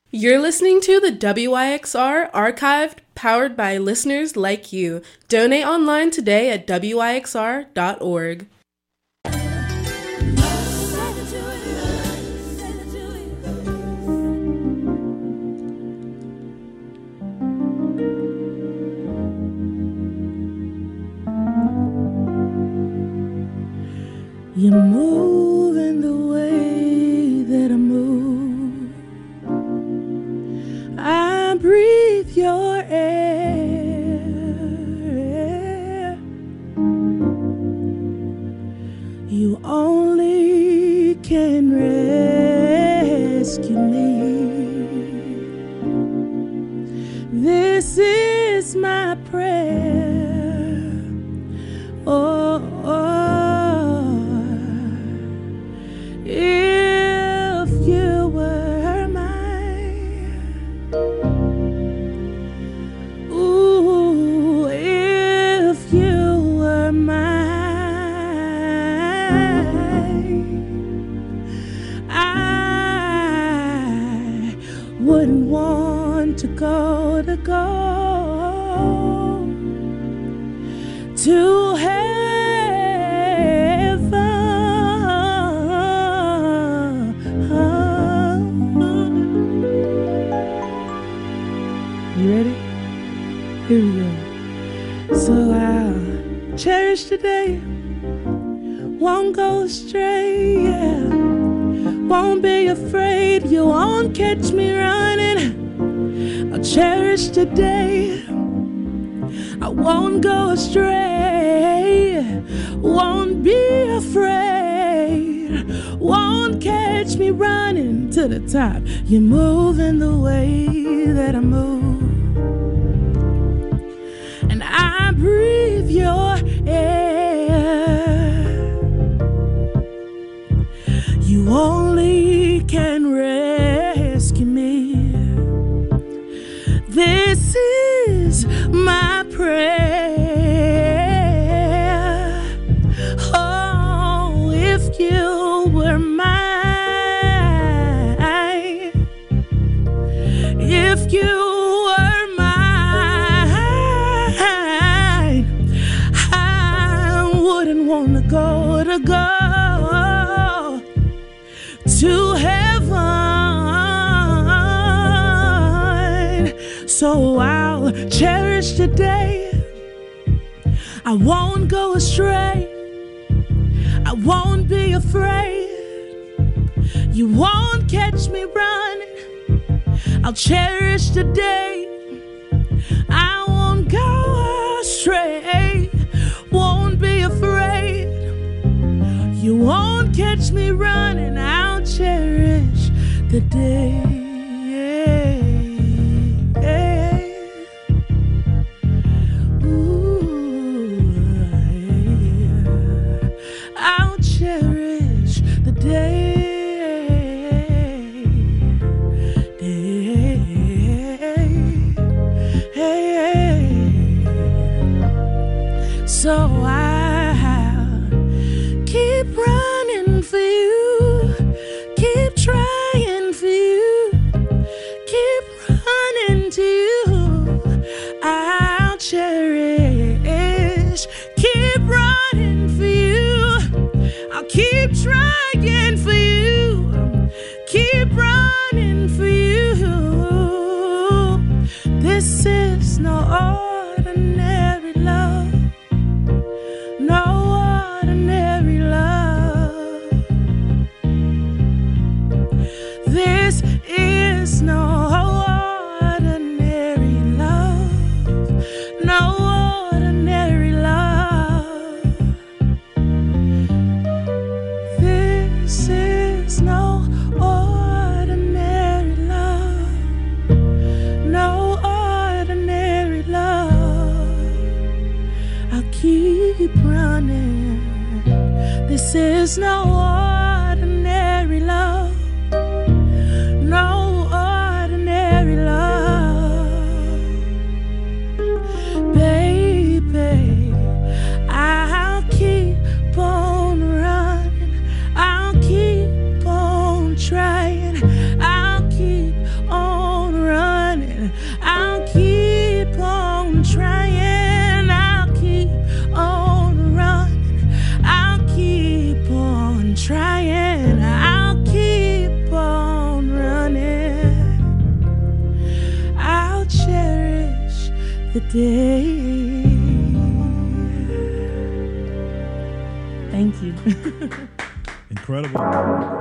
You're listening to the WYXR Archived, powered by listeners like you. Donate online today at wyxr.org. You move in the way that I move. I breathe your air. You only can rescue me. This is my prayer. Oh, if you were mine, ooh, if you were mine, I wouldn't want to go to heaven. You ready? Here we go. So I'll cherish today, won't go astray, yeah. Won't be afraid, you won't catch me running. I'll cherish today, I won't go astray, won't be afraid, won't catch me running to the top. You're moving the way that I move, and I breathe your air. You only can rescue me. This is my prayer. Oh, if you were mine, if you were mine, I wouldn't want to go to heaven. So I'll cherish today, I won't go astray, I won't be afraid, you won't catch me running. I'll cherish today, I won't go astray, won't be afraid, you won't catch me running. I'll cherish the day. I'll cherish the day. So I'll keep running for you, keep trying for you, keep running to you. I'll cherish, keep running for you, I'll keep trying for you, keep running for you. This is no ordinary love, no ordinary love. This is no ordinary love, no ordinary love. This is no ordinary love, no ordinary love. I'll keep running. This is no ordinary love, no ordinary love. Baby, I'll keep on running, I'll keep on trying, I'll keep on the day. Thank you. Incredible.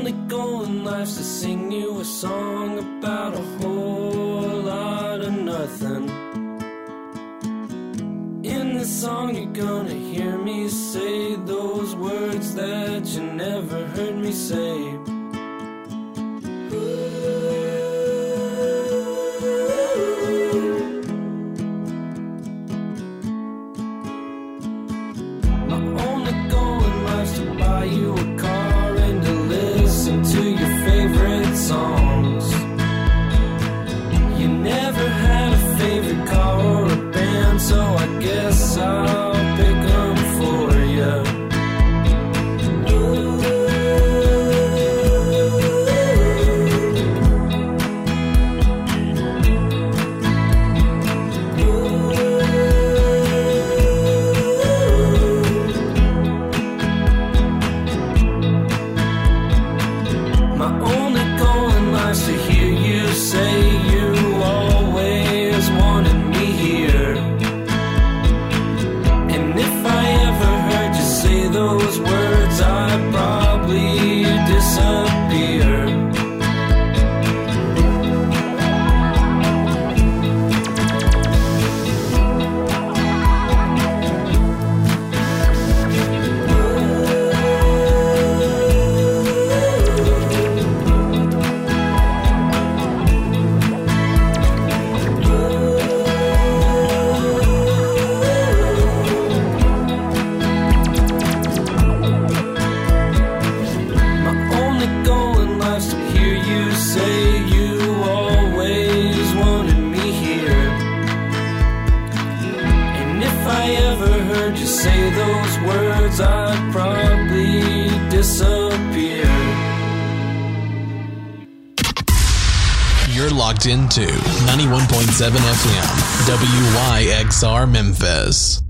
only goal in life's to sing you a song about a whole lot of nothing. In this song you're gonna hear me say those words that you never heard me say. My only goal in life's to buy you a car and to listen to your favorite songs. You never had a favorite car or a band, so I guess I'll pick them for you. My only goal in life's to hear you say you always wanted me here. And if I ever heard you say those words, I'd probably disappear. My only goal in life's to hear you say you always wanted me here. And if I ever heard you say those words, I'd probably disappear. You're locked into 91.7 FM, WYXR Memphis.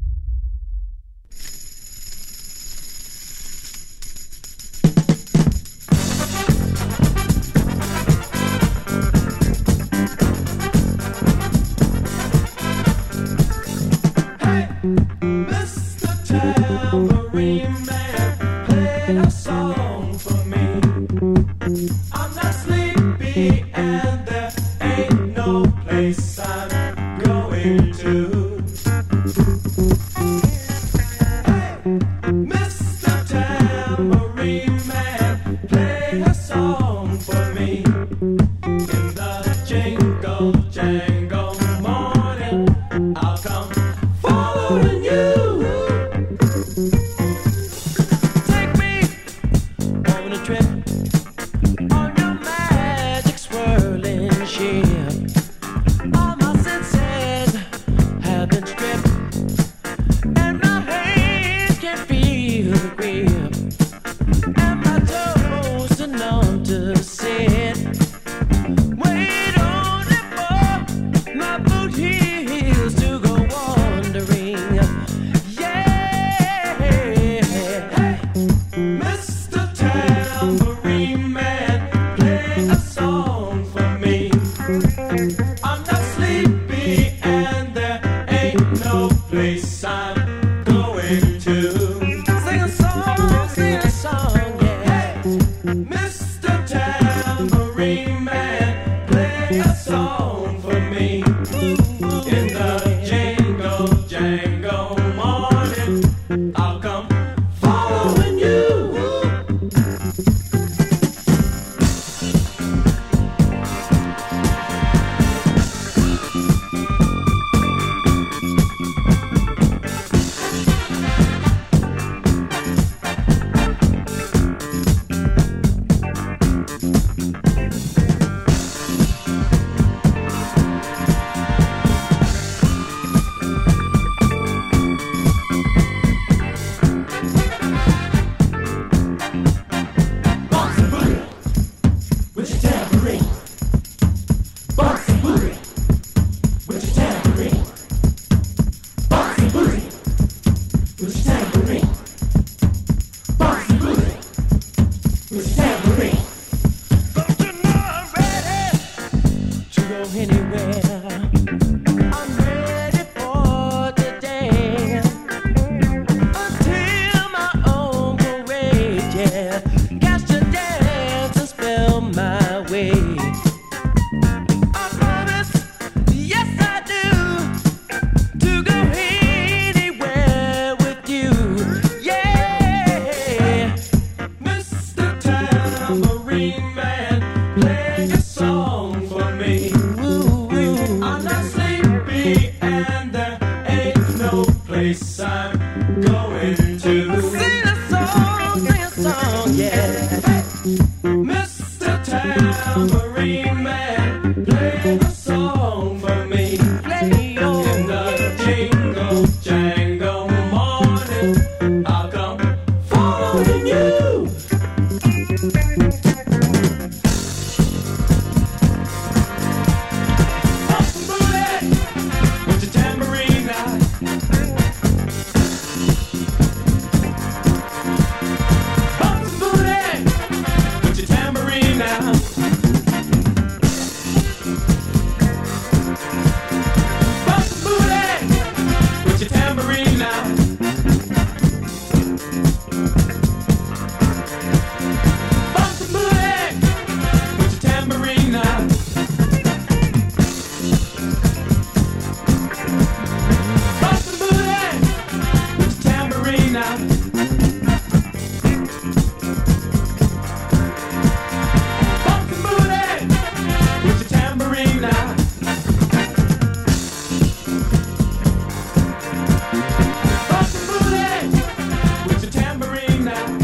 Mr. Tambourine Man, play a song for me. I'm not sleepy and there ain't no place I'm going to. Hey, Mr. Tambourine Man, play a song for me. In the jingle jangle morning, I'll come following you. Take me on a trip on your magic swirling ship. All my senses have been stripped, and my hands can feel the grip, and my toes are numb to sit. Wait only for my boot heels to go wandering. Yeah. Hey, Mr. Tambourine Man, play a song for me. I'm not sleepy and there ain't no place I'm going to. Sing a song, yeah. Hey, Mr. Tambourine Man, play a song for me. In the jingle jangle morning, I'll come following you. Got to dance. song for me. I'm not sleepy and there ain't no place I'm going to. Sing a song, yeah. Mr. Tambourine Man, play a song for me. Play on. In the jingle jangle morning, I'll come following you. Pop some booty with your tambourine now. Pop some booty with your tambourine now. Pop some booty with your tambourine now. Pop some booty with your tambourine now. Pop some booty with your tambourine now. Pop some booty with your tambourine now. Pop some booty with your tambourine now.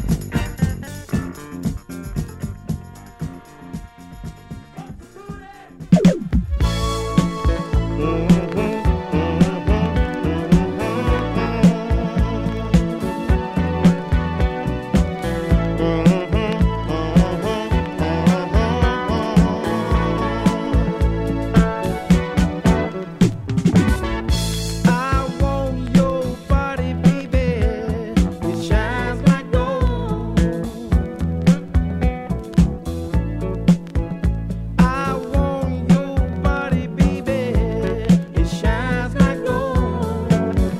I want your body, baby. It shines like gold. I want your body, baby. It shines like gold.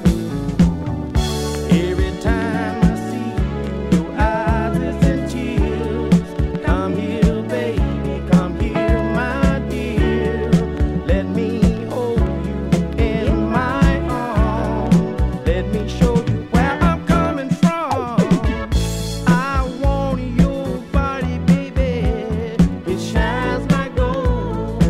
Every time I see your eyes, it's in tears. Come here, baby. Come here, my dear. Let me hold you in my arms. Let me show you where I'm coming from. I want your body, baby. It shines like gold.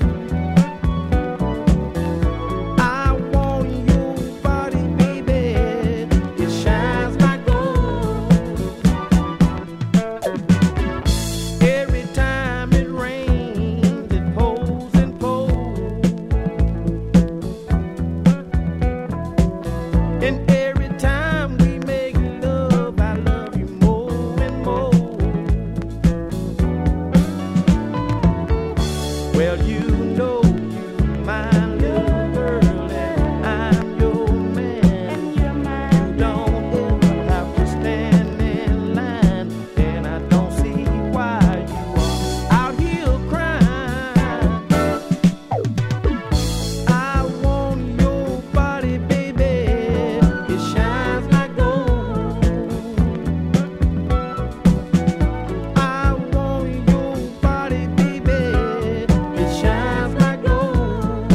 I want your body, baby. It shines like gold. Every time it rains, it pours and pours. And every time we make love, I love you more and more. Well, you know you my little girl, and I'm your man. You don't ever have to stand in line, and I don't see why you are out here crying. I want your body, baby. It shines like gold. I want your body, baby. It shines like gold.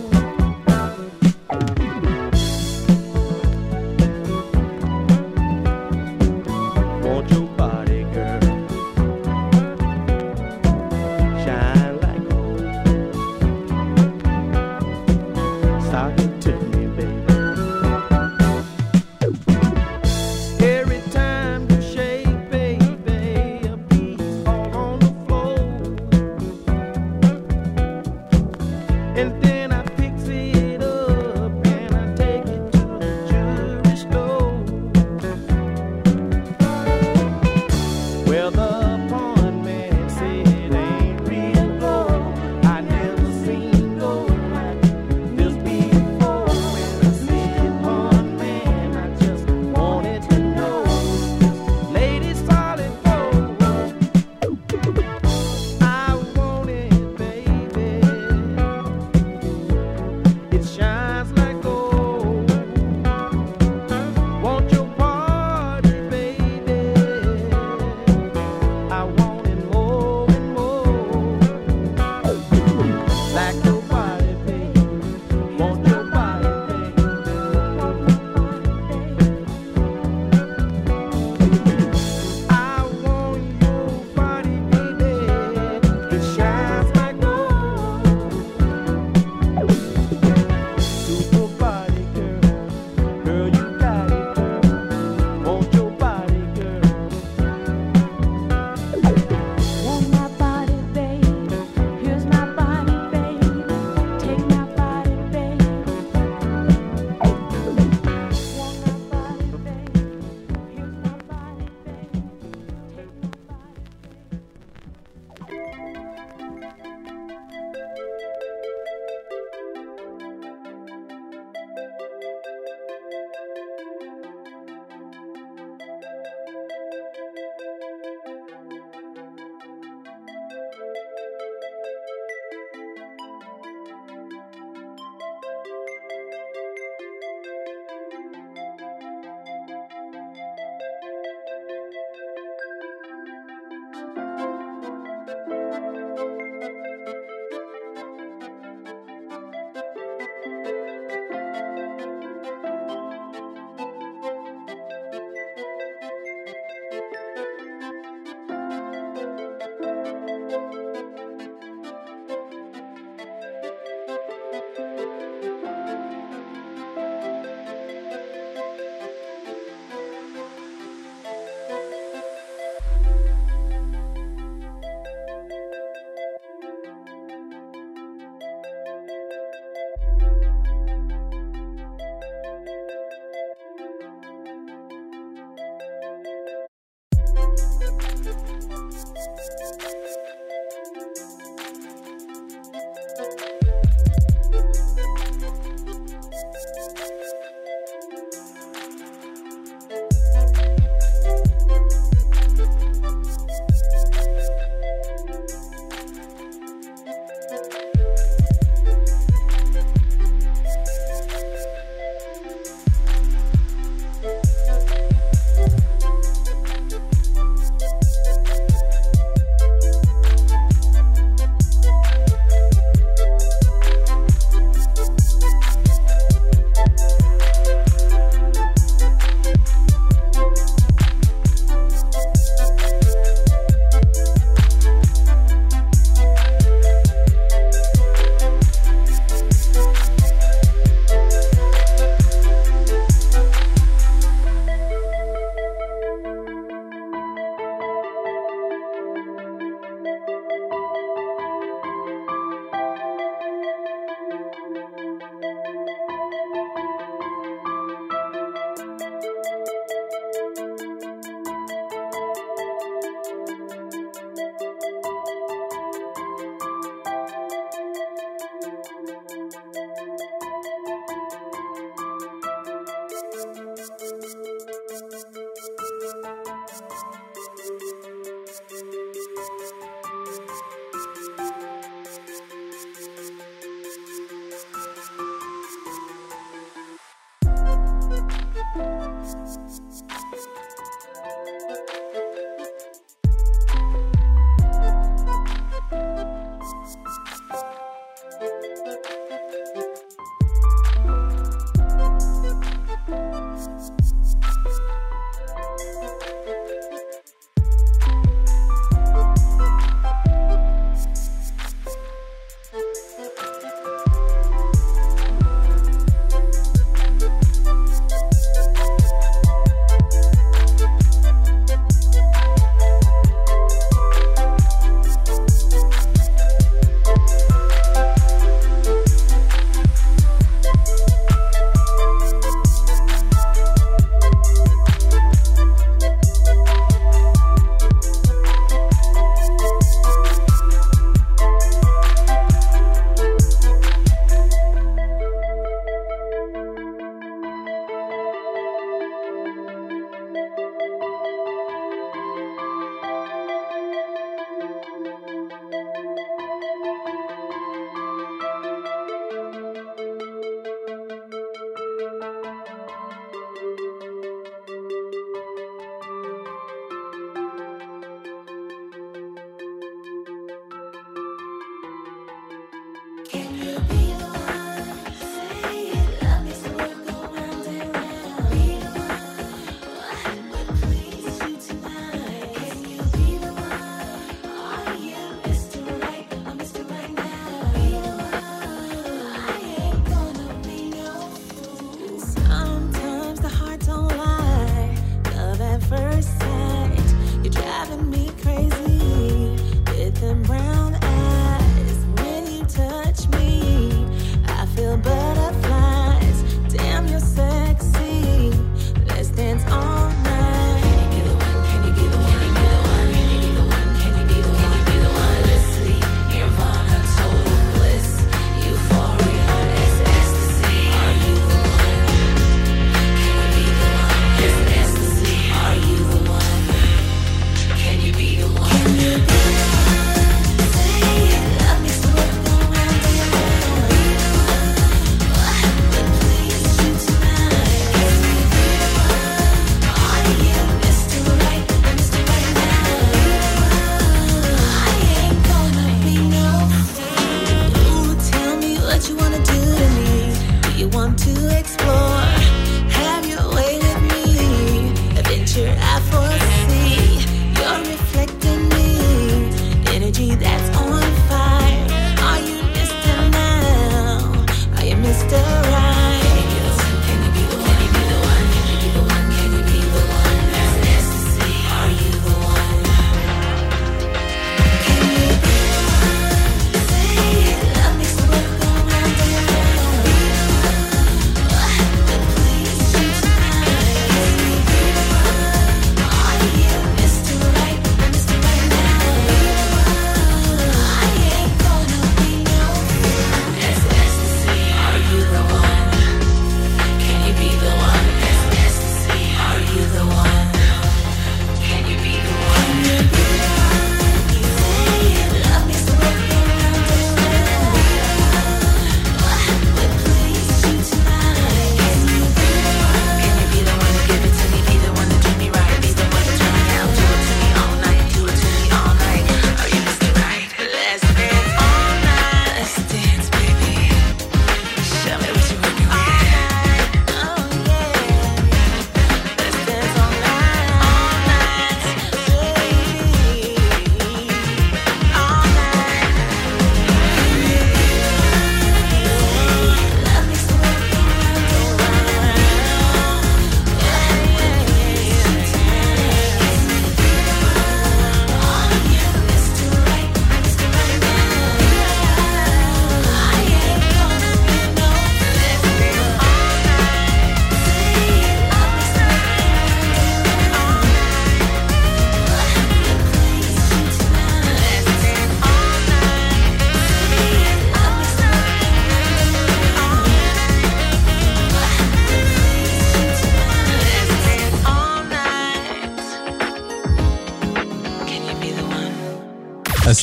Want your body, girl. Shine like gold. Start to tip me, baby. Every time you shake, baby, a piece all on the floor. And then I fix it up and I take it to the jewelry store. Well, the pawn man said it ain't real gold. I never seen gold like this before. When I said pawn man, I just wanted to know, lady solid gold. I want it, baby.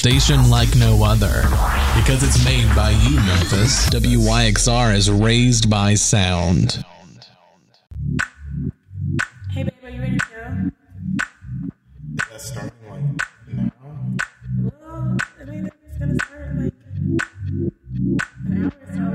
station like no other. Because it's made by you, Memphis. WYXR is raised by sound. Hey, babe, are you ready to go? That's starting like now. Well, I mean, it's gonna start in like an hour.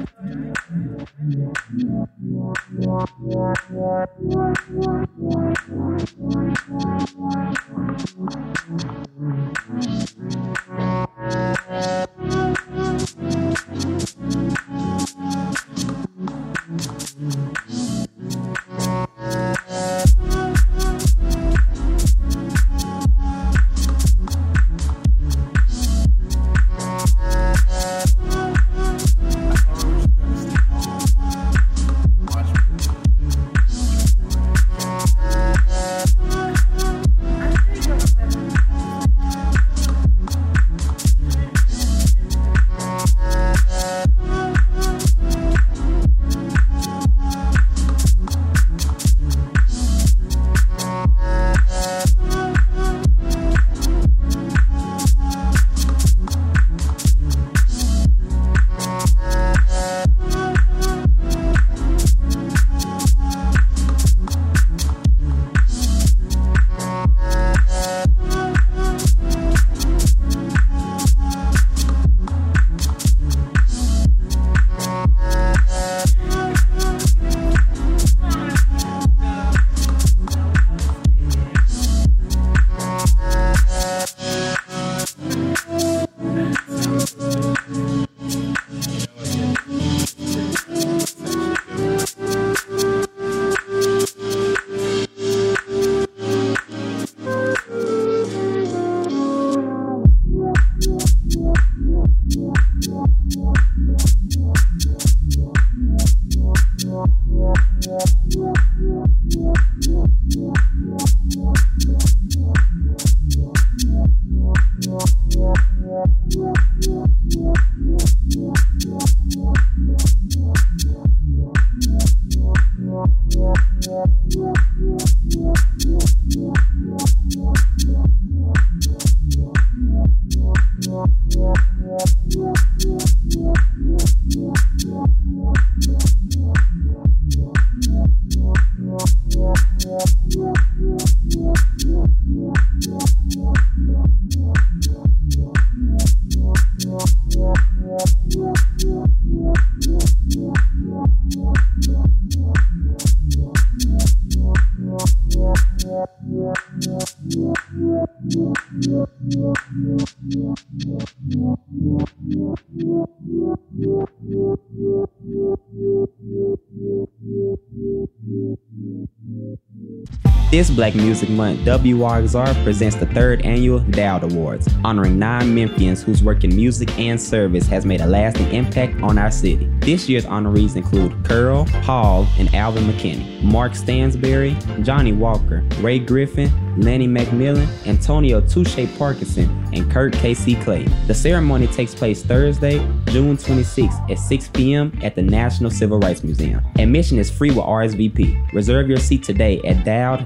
This Black Music Month, WYXR presents the 3rd annual Dowd Awards, honoring 9 Memphians whose work in music and service has made a lasting impact on our city. This year's honorees include Curl, Paul, and Alvin McKinney, Mark Stansberry, Johnny Walker, Ray Griffin, Lenny McMillan, Antonio Touche Parkinson, and Kurt K.C. Clay. The ceremony takes place Thursday, June 26th at 6 p.m. at the National Civil Rights Museum. Admission is free with RSVP. Reserve your seat today at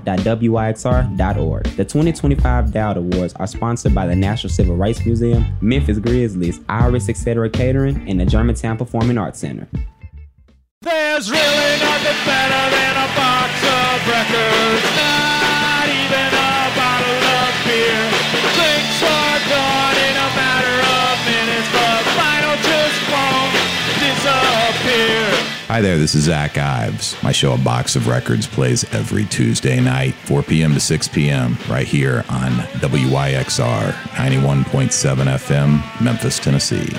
dowd.wyxr.org. The 2025 Dowd Awards are sponsored by the National Civil Rights Museum, Memphis Grizzlies, Iris Etc. Catering, and the Germantown Performing Arts Center. There's really nothing better than a box of records, not even a bottle of beer. Drinks are gone in a matter of minutes, but vinyl just won't disappear. Hi there, this is Zach Ives. My show, A Box of Records, plays every Tuesday night, 4 p.m. to 6 p.m., right here on WYXR 91.7 FM, Memphis, Tennessee.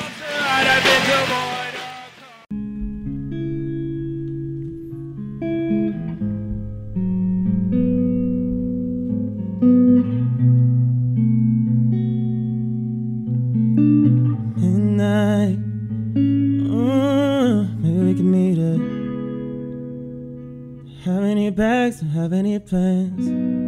Midnight, maybe we can meet up. Have any bags, don't have any plans.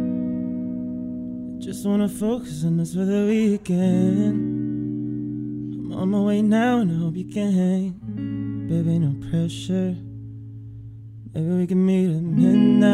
Just wanna focus on this for the weekend. I'm on my way now and I hope you can hang. Baby, no pressure. Maybe we can meet at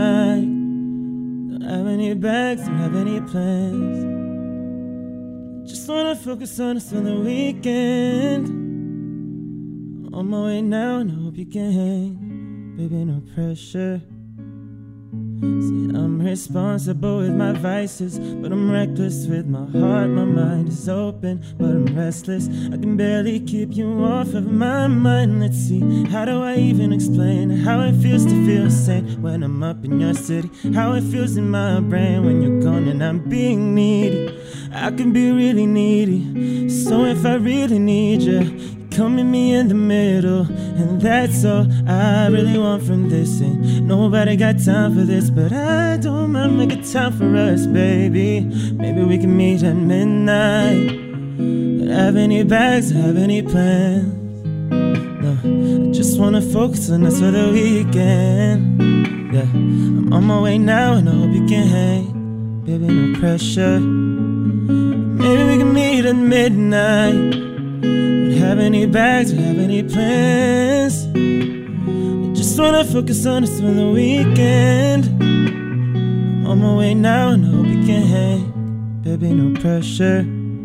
midnight. Don't have any bags, don't have any plans. Just wanna focus on us on the weekend. On my way now, and I hope you can hang. Baby, no pressure. See, I'm responsible with my vices, but I'm reckless with my heart. My mind is open, but I'm restless. I can barely keep you off of my mind. Let's see, how do I even explain how it feels to feel sane when I'm up in your city? How it feels in my brain when you're gone and I'm being needy. I can be really needy, so if I really need you, come meet me in the middle, and that's all I really want from this. Ain't nobody got time for this, but I don't mind making time for us, baby. Maybe we can meet at midnight. Don't have any bags, have any plans. No, I just wanna focus on us for the weekend. Yeah, I'm on my way now, and I hope you can hang. Baby, no pressure. Maybe we can meet at midnight. Have any bags, have any plans. I just wanna focus on us for the weekend. I'm on my way now, and I hope you can hang. Baby, no pressure.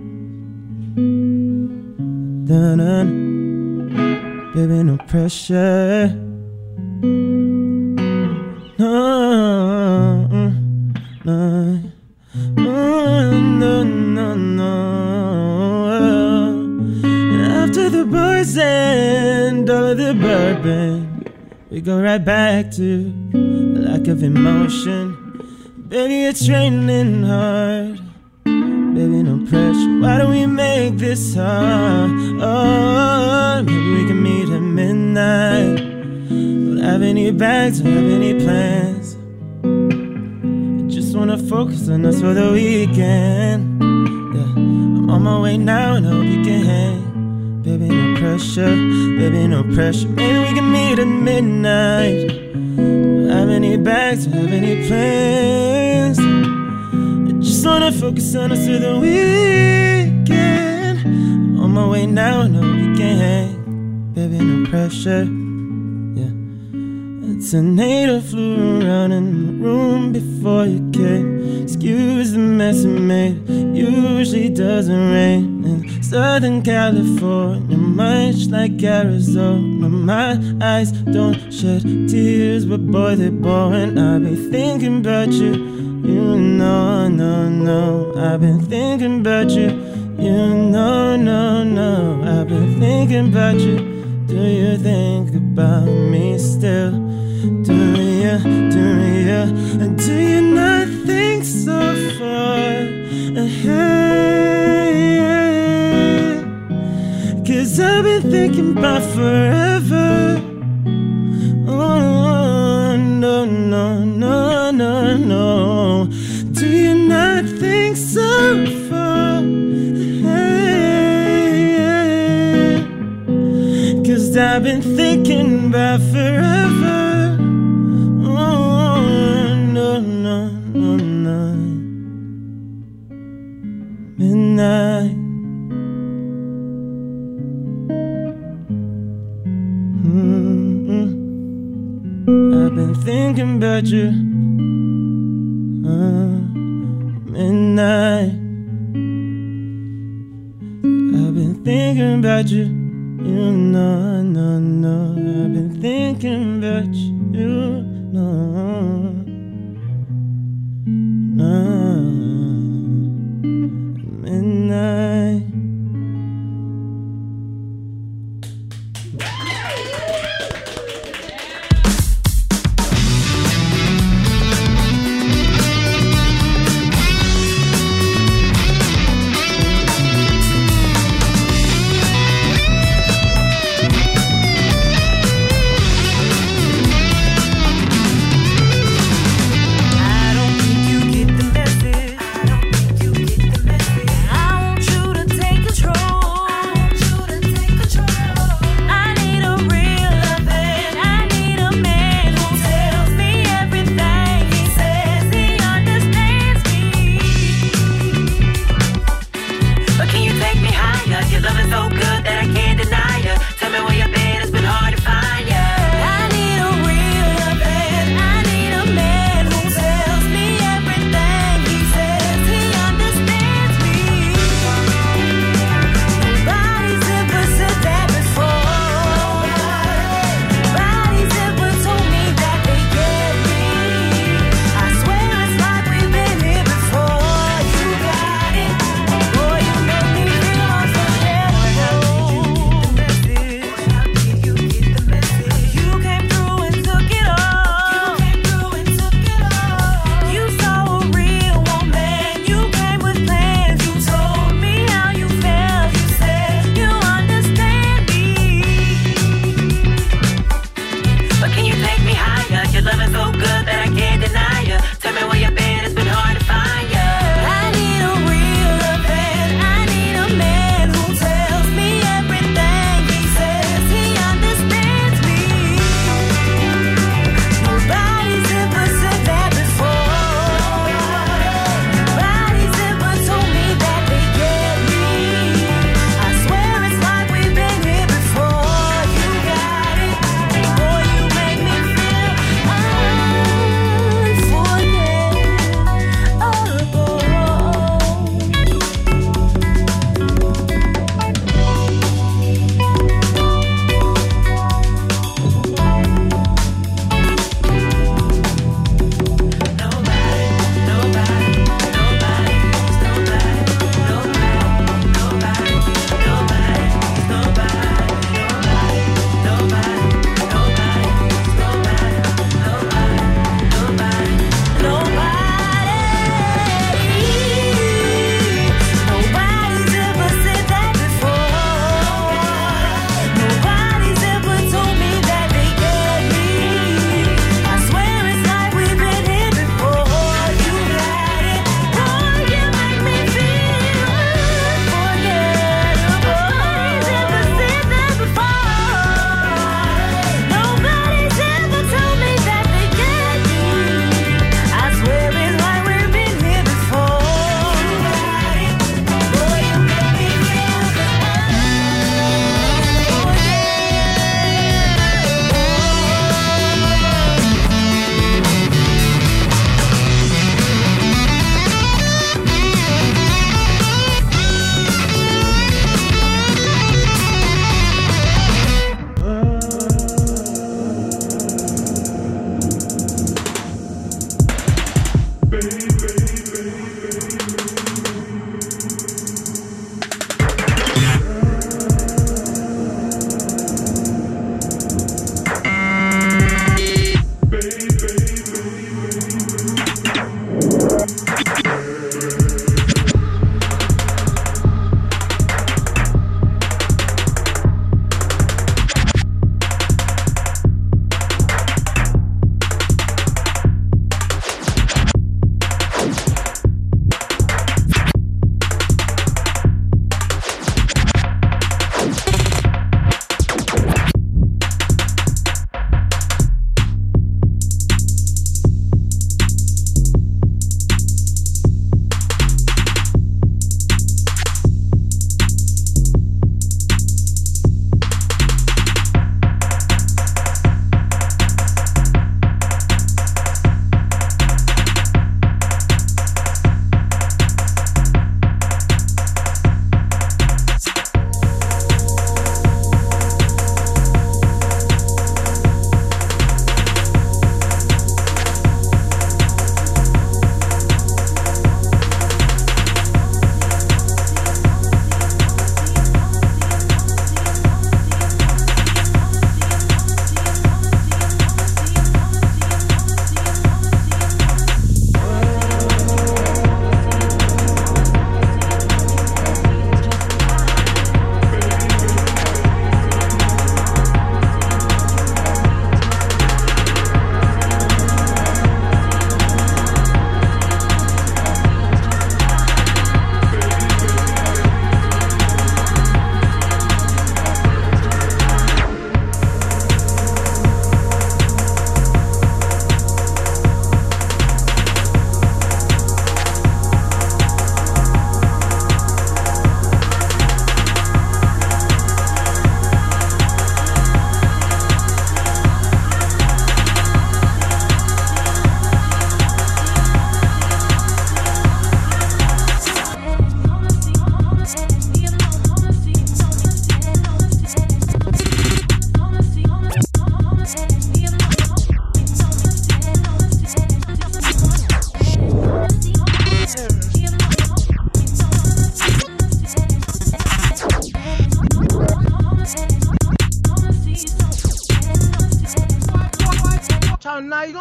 Dun-dun. Baby, no pressure. No, no, no, no, no. After the boys and all of the bourbon, we go right back to a lack of emotion. Baby, it's raining hard. Baby, no pressure. Why do we make this hard? Oh, maybe we can meet at midnight. Don't have any bags, don't have any plans. I just wanna focus on us for the weekend. Yeah, I'm on my way now, and I hope you can hang. Baby, no pressure, baby, no pressure. Maybe we can meet at midnight. Don't have any bags, don't have any plans. I just wanna focus on us for the weekend. I'm on my way now, and I hope you can hang. Baby, no pressure. Yeah, a tornado flew around in the room before you came. Excuse the mess it made. Usually doesn't rain in Southern California, much like Arizona. My eyes don't shed tears, but boy, they're boring. I've been thinking about you, you know, no, no. I've been thinking about you, you know, no, no. I've been thinking about you. Do you think about me still? Do you, and do you not think so far ahead? 'Cause I've been thinking about forever. Oh, no, no, no, no, no. Do you not think so far ahead? 'Cause I've been thinking about forever. Midnight. I've been thinking about you. Midnight. I've been thinking about you. You know, no, no. I've been thinking about you. No, no. Midnight.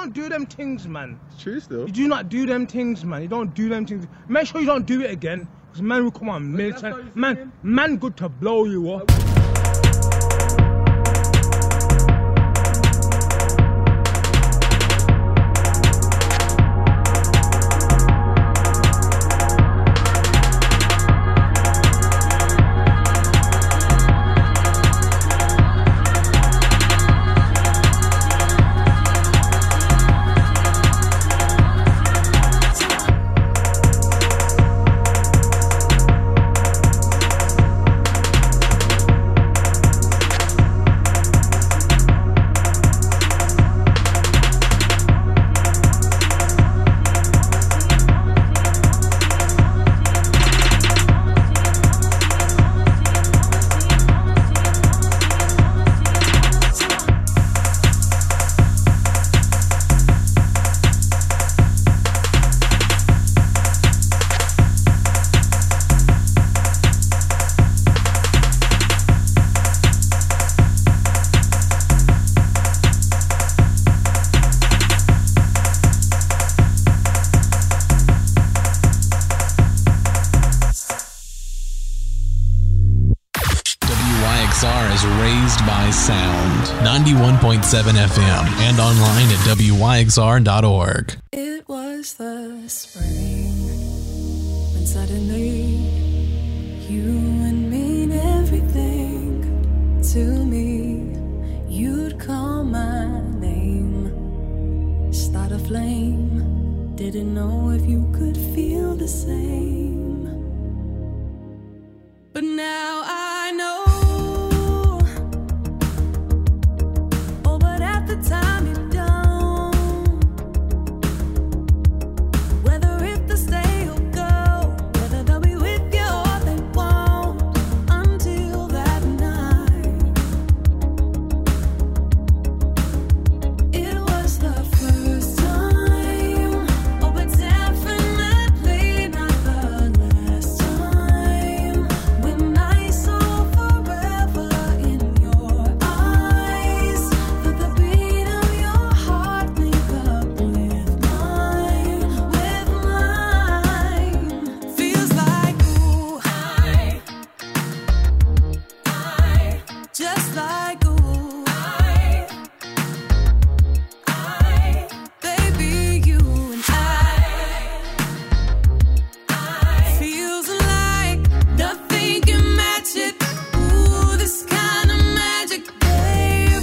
don't do them things, man. It's true still. You do not do them things, man. You don't do them things. Make sure you don't do it again. Because man will come on, man good to blow you up. WYXR is raised by sound. 91.7 FM and online at WYXR.org. It was the spring when suddenly you and mean everything to me. You'd call my name, start a flame. Didn't know if you could feel the same. But now I know. Oh, but at the time you don't. Whether if they stay or go, whether they'll be with you or they won't. Until that night, it was the first time. Oh, but definitely not the last time. When I saw forever in your eyes, felt the beat of your heart link up with mine, Feels like ooh, just like ooh, baby, you and I feels like nothing can match it. Ooh, this kind of magic, babe.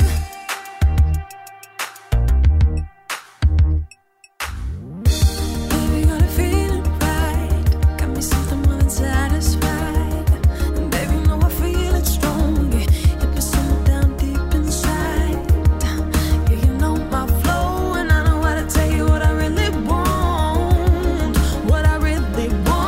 Baby, gotta feel it right. Got me something more than satisfied. And baby, know I feel it strong. Yeah, hit me somewhere down deep inside. Yeah, you know my flow, and I know how to tell you what I really want. What I really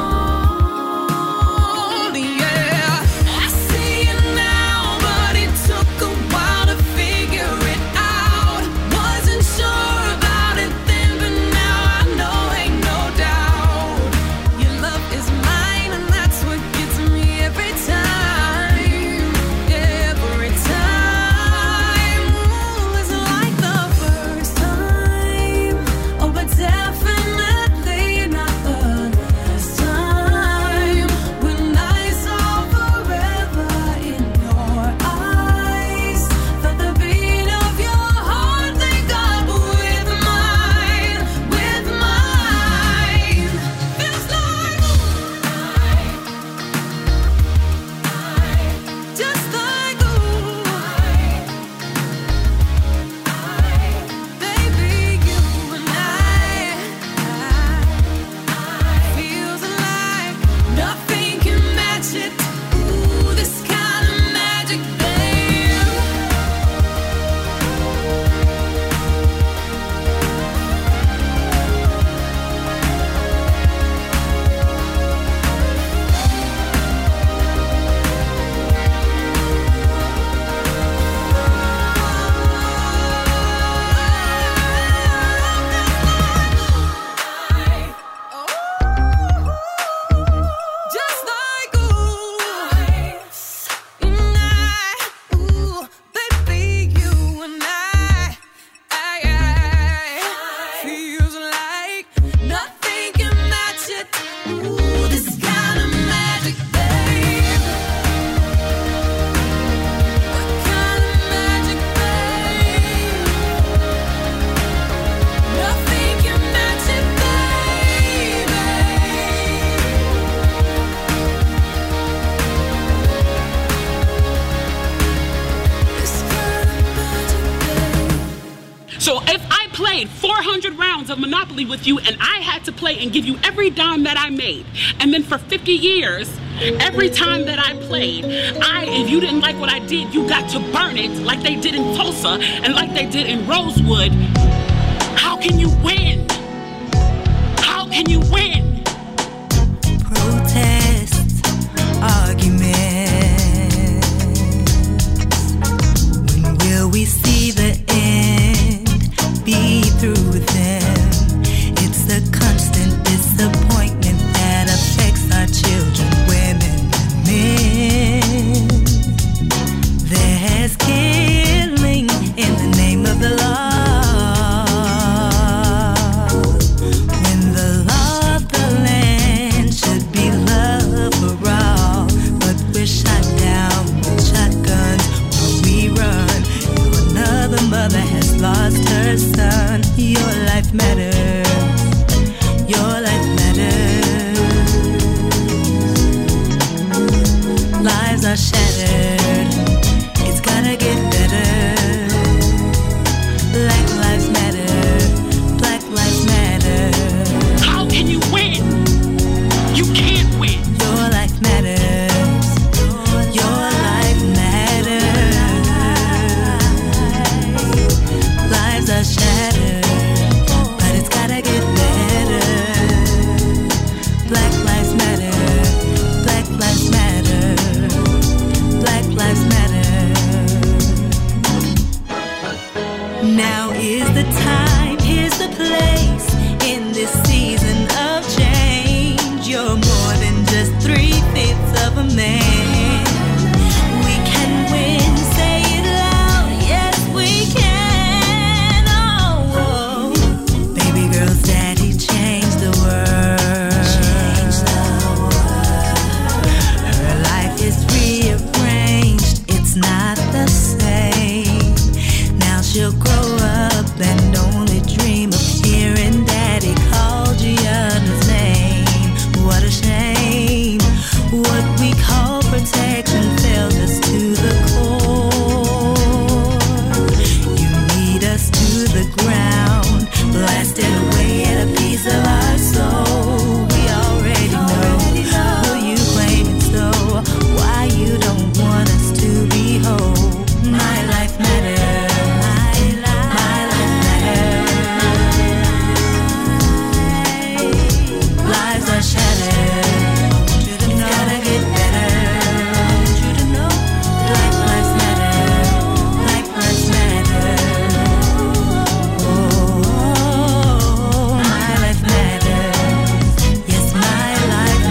want. Yeah, I see it now, but it took a while to figure it out. Wasn't sure about it then, but now I know, ain't no doubt. Your love is mine, and that's what gets me every time. Every time. Ooh, it's like the first time. Oh, but definitely not the last time. When I saw forever in your eyes, felt the beat of your heart link up with mine, Feels like just like ooh, baby, you and I feels like nothing can match it. Ooh, this kind of magic, babe. Just like ooh, ooh, baby, you and I So if I played 400 rounds of Monopoly with you and I had to play and give you every dime that I made, and then for 50 years, every time that I played, if you didn't like what I did, you got to burn it like they did in Tulsa and like they did in Rosewood. How can you win? How can you win? Protests, arguments. When will we see the end? Be through them. It's the constant disappointment that affects our children, women, and men. There's killing in the name of the law. Mother has lost her son. Your life matters. Your life matters. Lives are shattered. It's gotta get better. Black lives matter. Black lives matter. How can you win? You can't win. Your life matters. Your life matters. Lives are shattered, but it's gotta get better. Black lives matter. Black lives matter. Black lives matter. Now is the time, here's the place. In this season of change, you're more than just 3/5 of a man. We can win, say it loud, yes we can. Oh, baby girl's daddy changed the world. Her life is rearranged, it's not the same. Now she'll grow up and only dream of hearing daddy call Gianna's name. What a shame. What we call protection failed us to the core. You need us to the ground, blasted away at a piece of our soul. We already know who you claiming so. Why you don't want us to be whole? My life matters. My life matters. Lives are shattered. It's gotta get better. Black lives matter. Black lives matter. Oh, my life matters. Yes, my life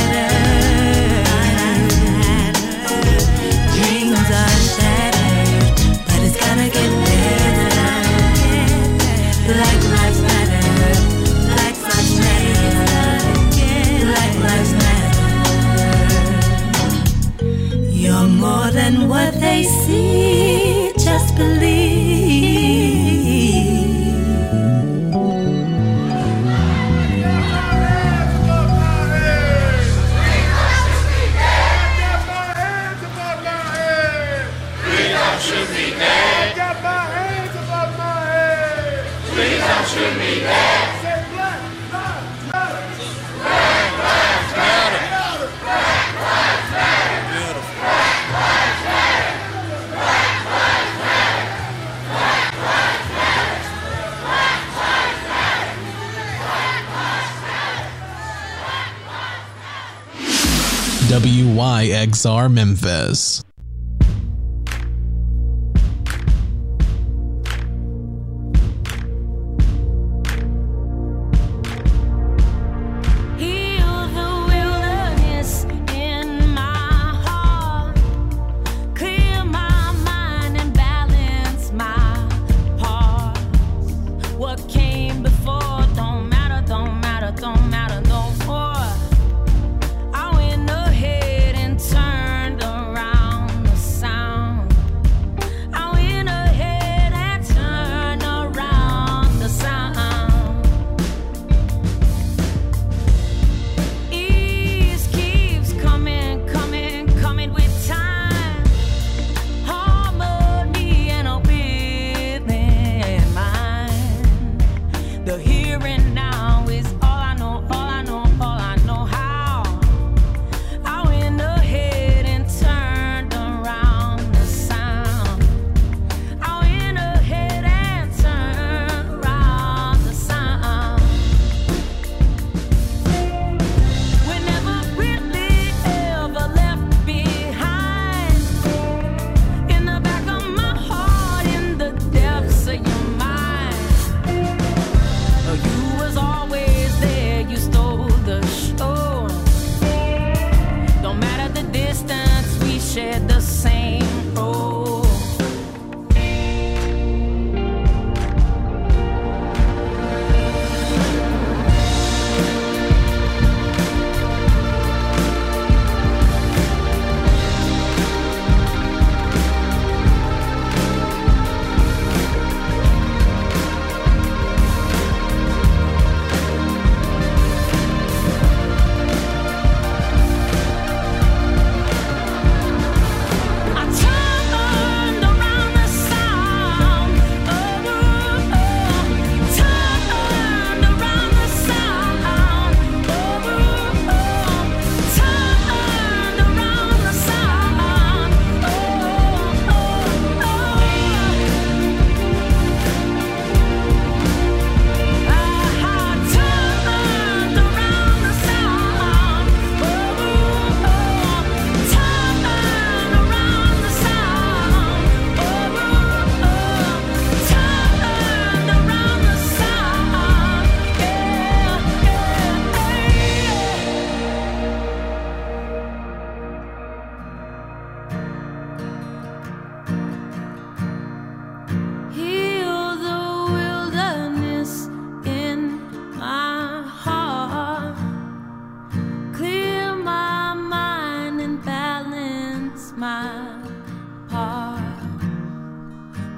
matters. Dreams are shattered, but it's gonna get better. Black lives matter. Black lives matter. Black lives matter. You're more than what they see. Just believe. WYXR Memphis. Heal the wilderness in my heart. Clear my mind and balance my parts. What came before don't matter, don't matter, don't matter no more. I went ahead and turned around.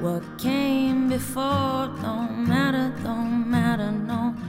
What came before don't matter, no.